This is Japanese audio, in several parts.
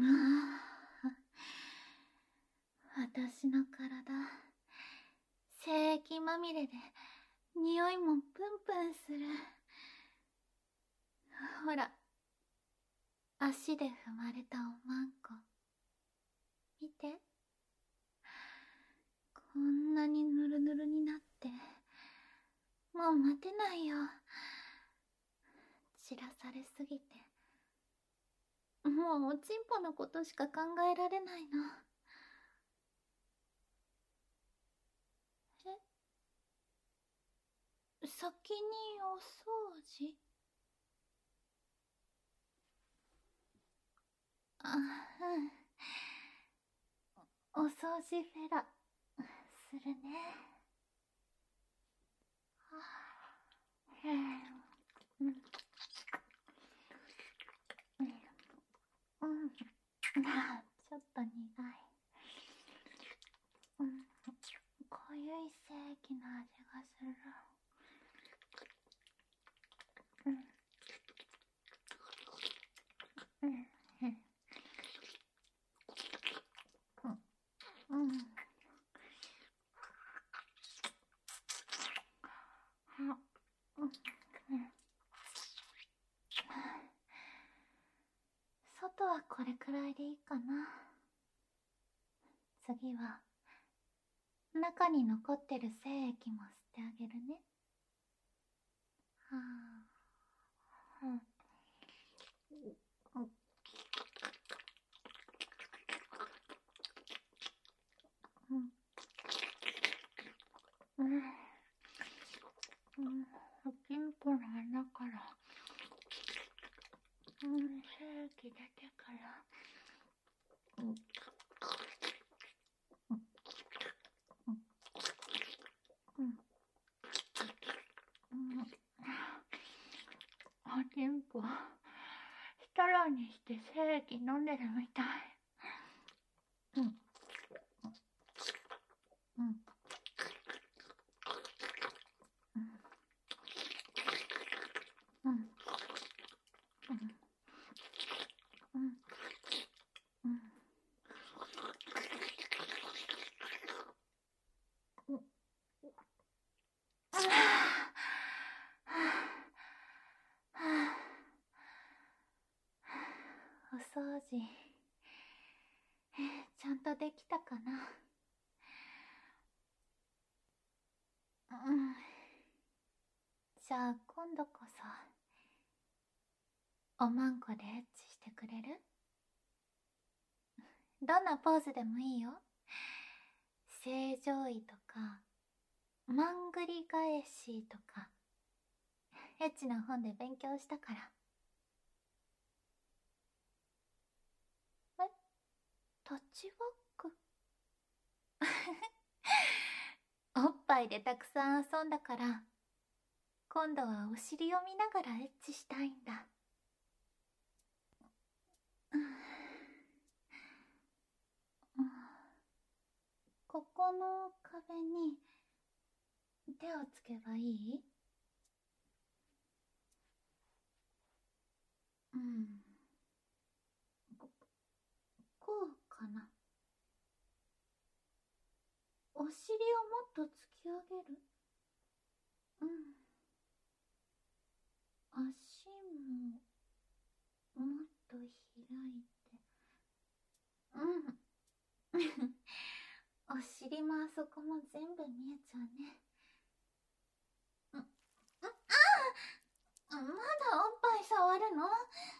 私の体、精液まみれで匂いもプンプンする。ほら、足で踏まれたおまんこ。見て。こんなにヌルヌルになって、もう待てないよ。散らされすぎて。もうおちんぽのことしか考えられないの。先にお掃除？あ、うん。お掃除フェラ、するね。うん。うん。ちょっと苦い。うん。濃ゆい精液の味がする。うん。うん。うん。うん。外はこれくらいでいいかな。次は中に残ってる精液も吸ってあげるね。はあ、うん。うん。うん。おちんぽの穴から、精液出てから、おちんぽ、ストローにして精液飲んでるみたい。うん。うん。うん。うん。うん。お掃除、ちゃんとできたかな。うん。じゃあ今度こそおまんこでエッチしてくれる？どんなポーズでもいいよ。正常位とかまんぐり返しとか、エッチな本で勉強したから。タッチバック？おっぱいでたくさん遊んだから、今度はお尻を見ながらエッチしたいんだ。ここの壁に手をつけばいい？うん。こうかな。お尻をもっと突き上げる？うん。足ももっと開いて。うん。お尻もあそこも全部見えちゃうね。まだおっぱい触るの？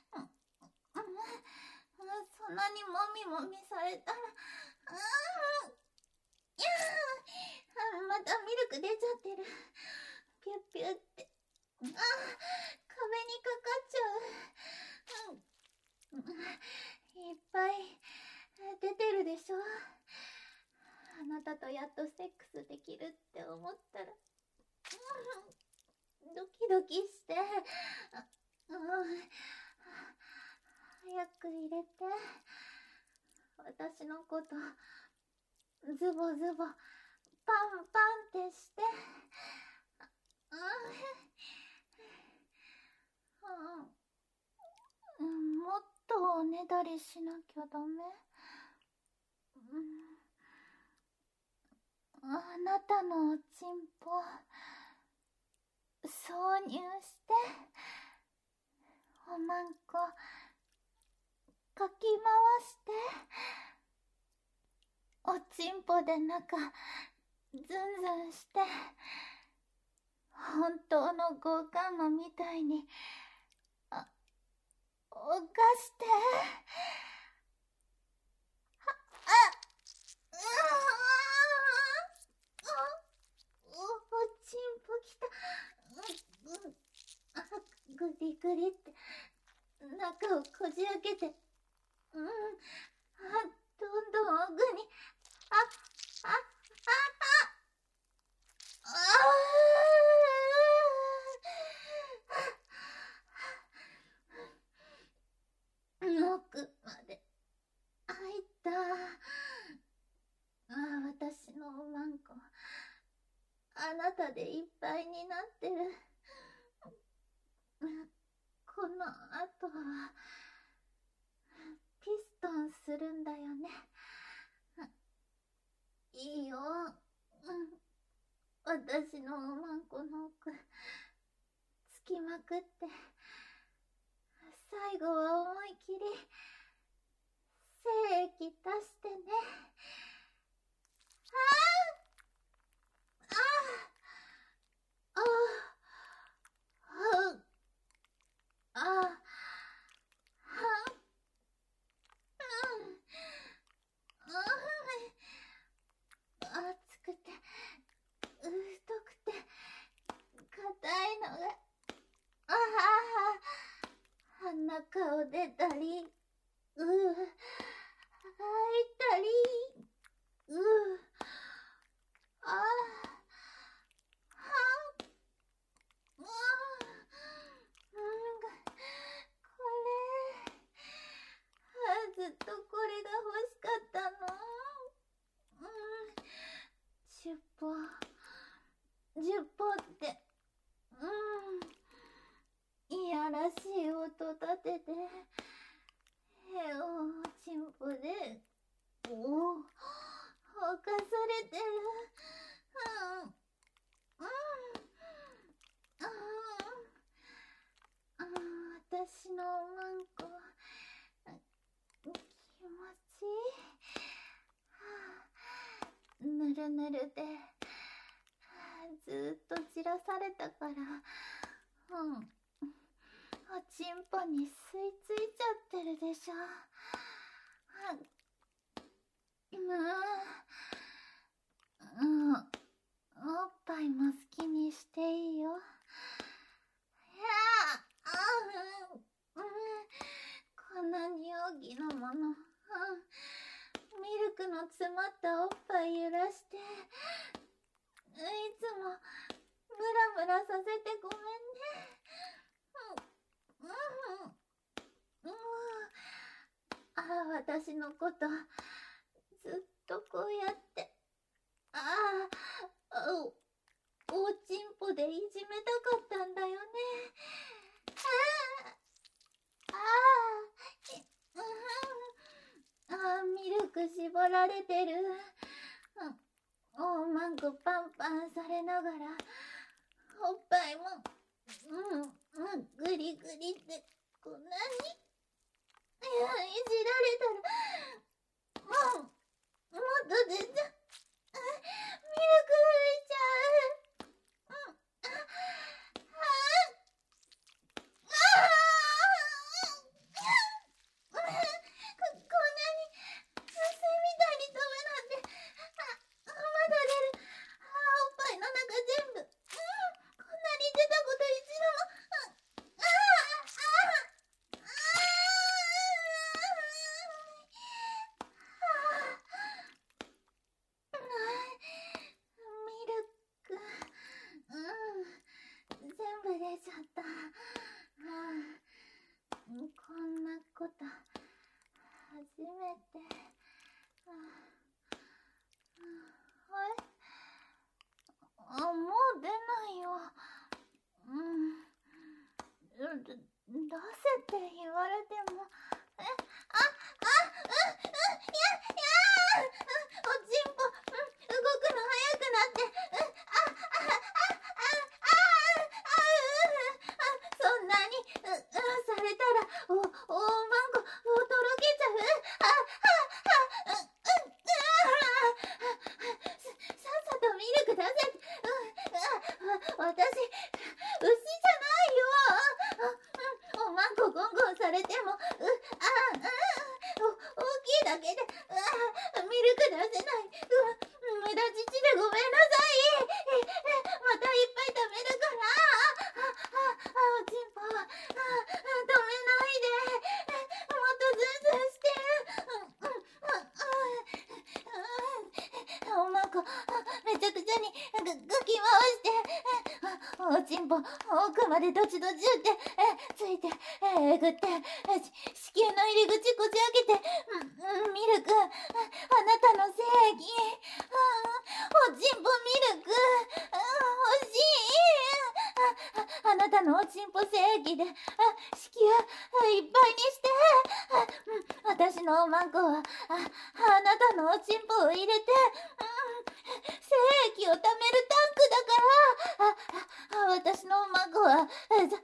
そんなにもみもみされたら、またミルク出ちゃってる。ピュッピュッって。壁にかかっちゃう。いっぱい出てるでしょ。あなたとやっとセックスできるって思ったら、ドキドキして。早く入れて。私のことズボズボパンパンってして。もっととをねだりしなきゃダメ？あなたのおちんぽ挿入しておまんこかき回しておちんぽで中ズンズンして本当のゴーカンマみたいにおかしておちんぽきた。グリグリって中をこじ開けて、どんどん奥に、奥まで開いた。私のおまんこ、あなたでいっぱいになってる。この後はピストンするんだよね。いいよ。私のおまんこの奥つきまくって、最後は思い切り精液出してね。熱くて太くて硬いのが鼻顔出たり開いたりずっとこれが欲しかったの。10歩っていやらしい音立てておちんぽで犯されてる。私のおまんこ気持ちいい。ぬるぬるでずっと散らされたからおちんぽに吸い付いちゃってるでしょ。おっぱいも好きにしていいよ。こんなに大きなもの、ミルクの詰まったおっぱい揺らしていつもムラムラさせてごめんね。私のことずっとこうやっておちんぽでいじめたかったんだよね。ミルク絞られてる。おまんこパンパンされながらおっぱいもグリグリってこんなにいじられたらもっと出ちゃミルク吹いちゃう。こんなに水みたいに飛ぶなんて。まだ出る。おっぱいの中全部。こんなに出たこと一度も。ミルク。全部出ちゃった。こんなこと初めて。もう出ないよ。出せって言われても。 ちんぽ奥までどちどちってついてえぐって子宮の入り口こじ開けてミルクあなたの正義おちんぽミルク欲しいあなたのおちんぽ正義で子宮いっぱいにして私のおまんこはあなたのおちんぽを入れて精液を貯めるタンクだから私のおまんこはザーメンタン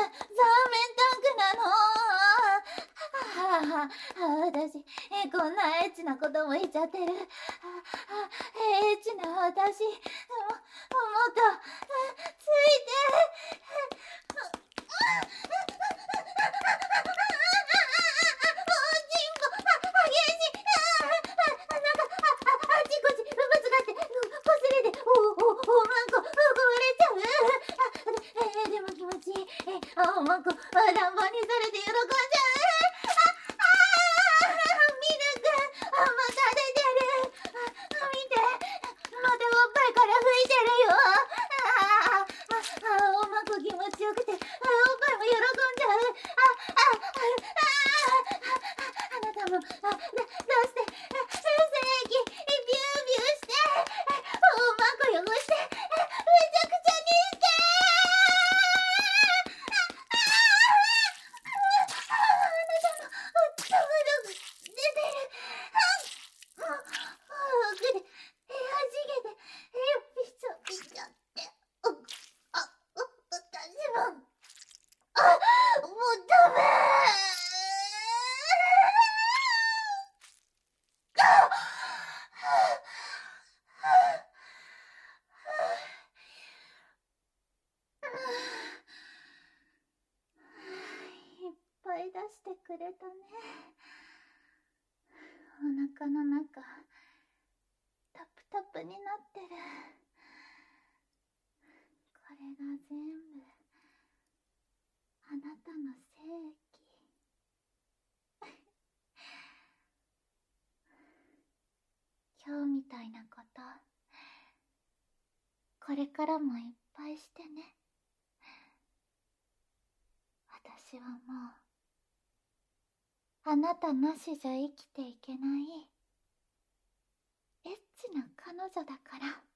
クなの私こんなエッチなことも言っちゃってるエッチな私もっとついておまんこ乱暴にされて喜んじゃうミルクまた出てる見てまたおっぱいから吹いてるよおまんこ気持ちよくておっぱいも喜んじゃうあなたも出して精液ビュービューしておまんこ汚してめちゃくちゃにして出してくれたね。お腹の中タプタプになってる。これが全部あなたの正義。今日みたいなことこれからもいっぱいしてね。私はもうあなたなしじゃ生きていけないエッチな彼女だから。